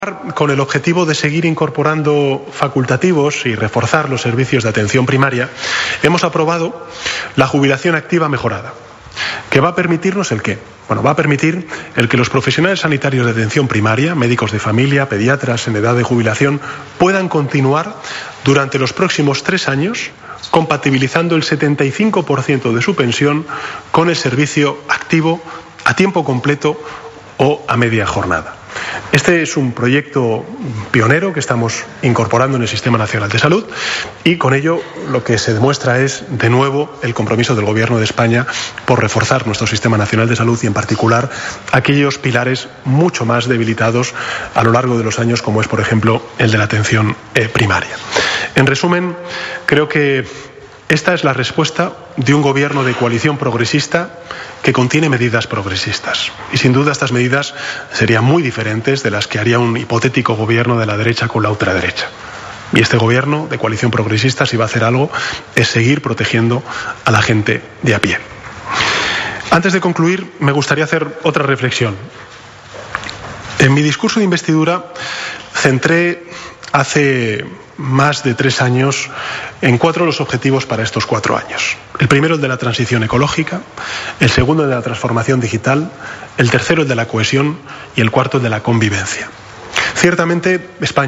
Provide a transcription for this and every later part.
Con el objetivo de seguir incorporando facultativos y reforzar los servicios de atención primaria, hemos aprobado la jubilación activa mejorada, que va a permitirnos ¿el qué? Bueno, va a permitir el que los profesionales sanitarios de atención primaria, médicos de familia, pediatras en edad de jubilación, puedan continuar durante los próximos 3 años compatibilizando el 75% de su pensión con el servicio activo a tiempo completo o a media jornada. Este es un proyecto pionero que estamos incorporando en el Sistema Nacional de Salud y con ello lo que se demuestra es, de nuevo, el compromiso del Gobierno de España por reforzar nuestro Sistema Nacional de Salud y, en particular, aquellos pilares mucho más debilitados a lo largo de los años, como es, por ejemplo, el de la atención primaria. En resumen, creo que esta es la respuesta de un gobierno de coalición progresista que contiene medidas progresistas. Y sin duda estas medidas serían muy diferentes de las que haría un hipotético gobierno de la derecha con la ultraderecha. Y este gobierno de coalición progresista, si va a hacer algo, es seguir protegiendo a la gente de a pie. Antes de concluir, me gustaría hacer otra reflexión. En mi discurso de investidura centré hace más de 3 años en 4 los objetivos para estos 4 años. El primero, el de la transición ecológica, el segundo, el de la transformación digital, el tercero, el de la cohesión y el cuarto, el de la convivencia. Ciertamente,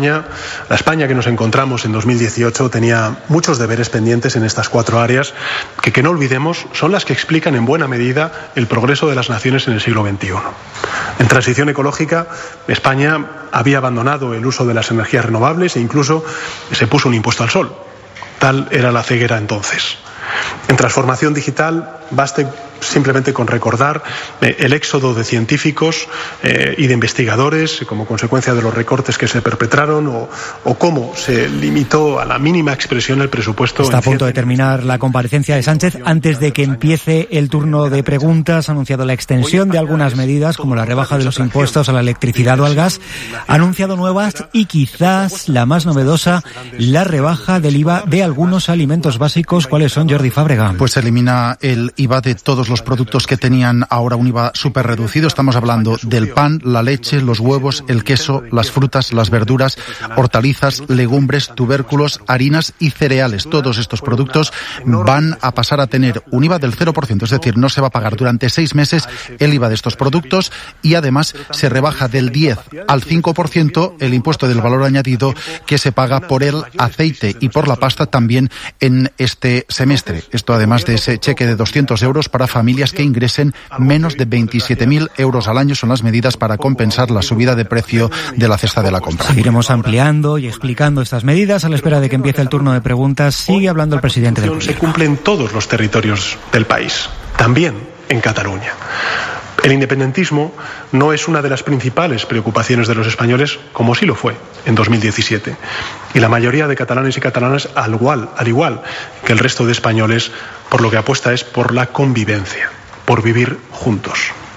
la España que nos encontramos en 2018 tenía muchos deberes pendientes en estas 4 áreas que no olvidemos, son las que explican en buena medida el progreso de las naciones en el siglo XXI. En transición ecológica, España había abandonado el uso de las energías renovables e incluso se puso un impuesto al sol. Tal era la ceguera entonces. En transformación digital, baste simplemente con recordar el éxodo de científicos y de investigadores como consecuencia de los recortes que se perpetraron o cómo se limitó a la mínima expresión el presupuesto. Está a punto de terminar la comparecencia de Sánchez. Antes de que empiece el turno de preguntas, ha anunciado la extensión de algunas medidas como la rebaja de los impuestos a la electricidad o al gas. Ha anunciado nuevas y quizás la más novedosa, la rebaja del IVA de algunos alimentos básicos. ¿Cuáles son, Jordi Fábrega? Pues se elimina el IVA de todos los productos que tenían ahora un IVA súper reducido. Estamos hablando del pan, la leche, los huevos, el queso, las frutas, las verduras, hortalizas, legumbres, tubérculos, harinas y cereales. Todos estos productos van a pasar a tener un IVA del 0%, es decir, no se va a pagar durante 6 meses el IVA de estos productos y además se rebaja del 10 al 5% el impuesto del valor añadido que se paga por el aceite y por la pasta también en este semestre. Esto además de ese cheque de 200 euros para familias que ingresen menos de 27.000 euros al año. Son las medidas para compensar la subida de precio de la cesta de la compra. Seguiremos ampliando y explicando estas medidas a la espera de que empiece el turno de preguntas. Sigue hablando el presidente del Gobierno. Se cumple en todos los territorios del país, también en Cataluña. El independentismo no es una de las principales preocupaciones de los españoles, como sí lo fue en 2017. Y la mayoría de catalanes y catalanas, al igual que el resto de españoles, por lo que apuesta es por la convivencia, por vivir juntos.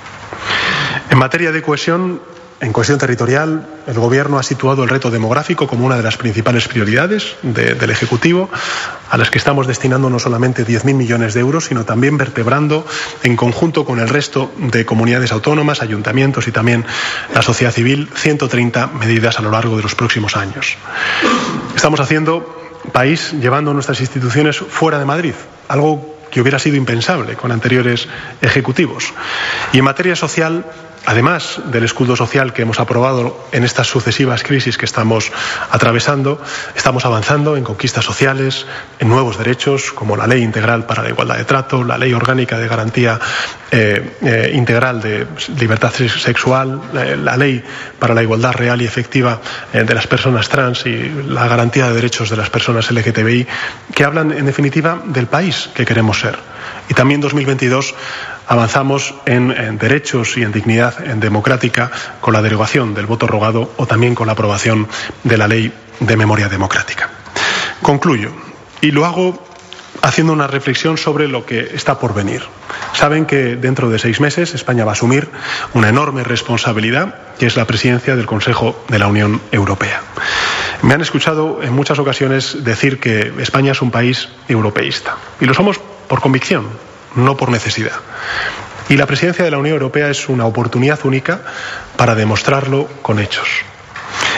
En materia de cohesión, en cohesión territorial, el Gobierno ha situado el reto demográfico como una de las principales prioridades del Ejecutivo, a las que estamos destinando no solamente 10.000 millones de euros, sino también vertebrando en conjunto con el resto de comunidades autónomas, ayuntamientos y también la sociedad civil, 130 medidas a lo largo de los próximos años. Estamos haciendo país llevando nuestras instituciones fuera de Madrid, algo que hubiera sido impensable con anteriores ejecutivos. Y en materia social, además del escudo social que hemos aprobado en estas sucesivas crisis que estamos atravesando, estamos avanzando en conquistas sociales, en nuevos derechos, como la Ley Integral para la Igualdad de Trato, la Ley Orgánica de Garantía Integral de Libertad Sexual, la Ley para la Igualdad Real y Efectiva de las personas trans y la garantía de derechos de las personas LGTBI, que hablan, en definitiva, del país que queremos ser. Y también en 2022 avanzamos en derechos y en dignidad democrática con la derogación del voto rogado o también con la aprobación de la Ley de Memoria Democrática. Concluyo y lo hago haciendo una reflexión sobre lo que está por venir. Saben que dentro de 6 meses España va a asumir una enorme responsabilidad, que es la presidencia del Consejo de la Unión Europea. Me han escuchado en muchas ocasiones decir que España es un país europeísta. Y lo somos por convicción, no por necesidad. Y la presidencia de la Unión Europea es una oportunidad única para demostrarlo con hechos.